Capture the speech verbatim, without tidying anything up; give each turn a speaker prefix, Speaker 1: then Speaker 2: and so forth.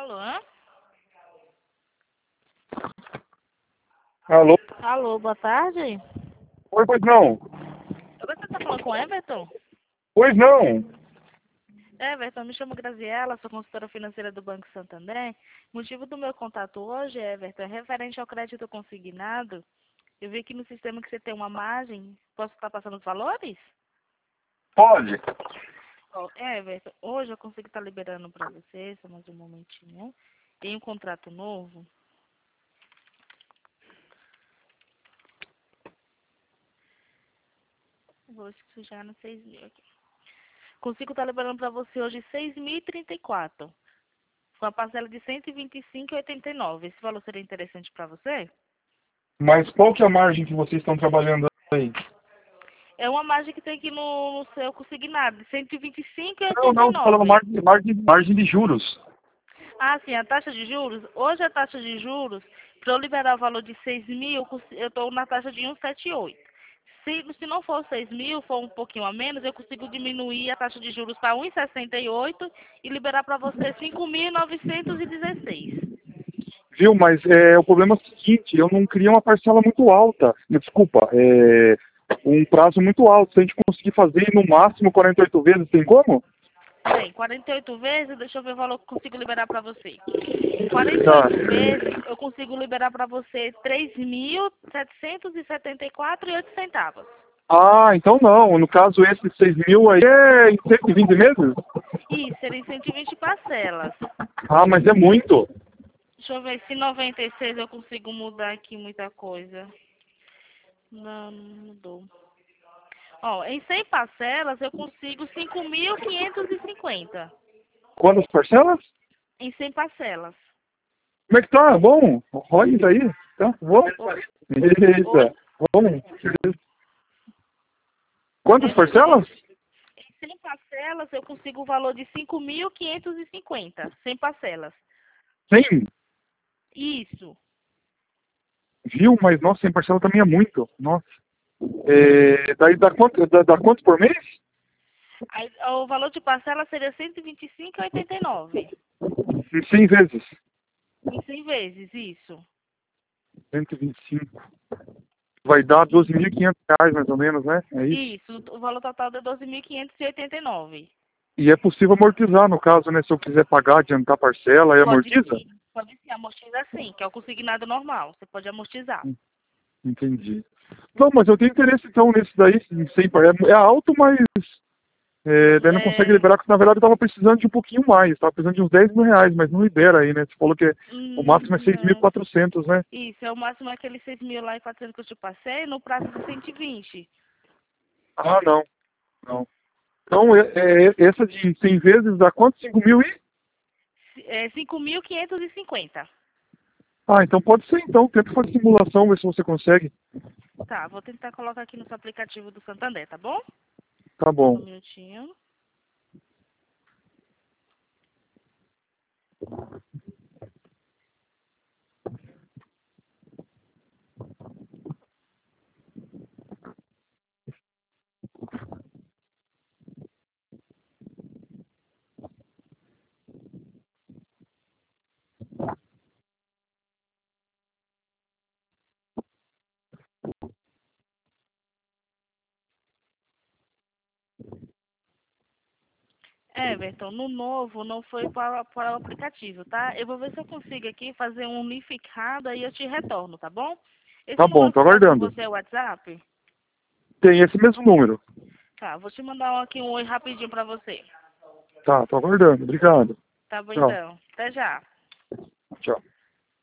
Speaker 1: Alô?
Speaker 2: Alô?
Speaker 1: Alô, boa tarde.
Speaker 2: Oi, pois não.
Speaker 1: Você tá falando com o Everton?
Speaker 2: Pois não.
Speaker 1: Everton, me chamo Graziela, sou consultora financeira do Banco Santander. O motivo do meu contato hoje, Everton, é referente ao crédito consignado. Eu vi aqui no sistema que você tem uma margem. Posso estar passando os valores?
Speaker 2: Pode.
Speaker 1: Oh, Everton, hoje eu consigo estar liberando para você, só mais um momentinho. Tem um contrato novo. Vou chegar no seis mil aqui. Consigo estar liberando para você hoje seis mil e trinta e quatro. Com a parcela de cento e vinte e cinco reais e oitenta e nove. Esse valor seria interessante para você?
Speaker 2: Mas qual que é a margem que vocês estão trabalhando aí?
Speaker 1: É uma margem que tem aqui no, no seu consignado, de cento e vinte e cinco reais e
Speaker 2: Não,
Speaker 1: oitenta
Speaker 2: não,
Speaker 1: e
Speaker 2: estou falando
Speaker 1: nove.
Speaker 2: margem, margem, margem de juros.
Speaker 1: Ah, sim, a taxa de juros. Hoje a taxa de juros, para eu liberar o valor de seis mil, eu estou na taxa de cento e setenta e oito. Se, se não for seis mil, for um pouquinho a menos, eu consigo diminuir a taxa de juros para cento e sessenta e oito e liberar para você cinco mil novecentos e dezesseis.
Speaker 2: Viu? Mas é, o problema é o seguinte, eu não queria uma parcela muito alta. Desculpa, é um prazo muito alto. Se a gente conseguir fazer no máximo quarenta e oito vezes, tem como?
Speaker 1: Bem, quarenta e oito vezes, deixa eu ver o valor que eu consigo liberar para você. Em quarenta e
Speaker 2: Tá.
Speaker 1: oito vezes, eu consigo liberar para você três mil setecentos e setenta e quatro reais e oito centavos.
Speaker 2: Ah, então não. No caso, esse seis mil aí é em cento e vinte meses?
Speaker 1: Isso, seriam cento e vinte parcelas.
Speaker 2: Ah, mas é muito.
Speaker 1: Deixa eu ver se em noventa e seis eu consigo mudar aqui muita coisa. Não, não mudou. Ó, em cem parcelas eu consigo cinco mil quinhentos e cinquenta.
Speaker 2: Quantas parcelas?
Speaker 1: Em cem parcelas.
Speaker 2: Como é que tá? Bom? Olha isso aí. Tá bom?
Speaker 1: Oi?
Speaker 2: Eita. Bom. Quantas parcelas?
Speaker 1: Em cem parcelas eu consigo o valor de cinco mil quinhentos e cinquenta. cem parcelas.
Speaker 2: cem.
Speaker 1: Isso.
Speaker 2: Viu? Mas, nossa, cem parcelas também é muito. Nossa. É, daí dá quanto, dá, dá quanto por mês?
Speaker 1: Aí, o valor de parcela seria cento e vinte e cinco reais e oitenta e nove.
Speaker 2: Em cem vezes.
Speaker 1: Em cem vezes, isso.
Speaker 2: cento e vinte e cinco. Vai dar doze mil e quinhentos reais, mais ou menos, né? É isso?
Speaker 1: Isso, o valor total é doze mil quinhentos e oitenta e nove.
Speaker 2: E é possível amortizar, no caso, né? Se eu quiser pagar, adiantar a parcela, aí
Speaker 1: Pode
Speaker 2: amortiza?
Speaker 1: sim, pode sim, amortiza sim, que é o consignado normal. Você pode amortizar.
Speaker 2: Hum, Entendi. Não, mas eu tenho interesse, então, nesse daí, em cem par- é, é alto, mas é, daí não consegue
Speaker 1: É,
Speaker 2: liberar, porque na verdade eu estava precisando de um pouquinho mais, estava precisando de uns dez mil reais, mas não libera aí, né? Você falou que o máximo é
Speaker 1: hum,
Speaker 2: seis mil e
Speaker 1: não.
Speaker 2: quatrocentos, né?
Speaker 1: Isso, é o máximo é aqueles seis mil lá e quatrocentos que eu te passei no prazo de cento e vinte.
Speaker 2: Ah, não, não. Então, é, é, essa de cem vezes dá quanto? cinco mil e?
Speaker 1: É cinco mil quinhentos e cinquenta.
Speaker 2: Ah, então pode ser, então. Tenta fazer simulação, ver se você consegue.
Speaker 1: Tá, vou tentar colocar aqui no seu aplicativo do Santander, tá bom?
Speaker 2: Tá
Speaker 1: Só um
Speaker 2: bom.
Speaker 1: minutinho. Everton, no novo não foi para, para o aplicativo, tá? Eu vou ver se eu consigo aqui fazer um unificado, aí eu te retorno, tá bom? Esse
Speaker 2: Tá bom,
Speaker 1: número
Speaker 2: tô
Speaker 1: que tá com
Speaker 2: aguardando.
Speaker 1: você é o WhatsApp?
Speaker 2: Tem esse mesmo número.
Speaker 1: Tá, vou te mandar aqui um oi rapidinho pra você.
Speaker 2: Tá, tô aguardando. Obrigado.
Speaker 1: Tá bom
Speaker 2: Tchau.
Speaker 1: então. Até já.
Speaker 2: Tchau.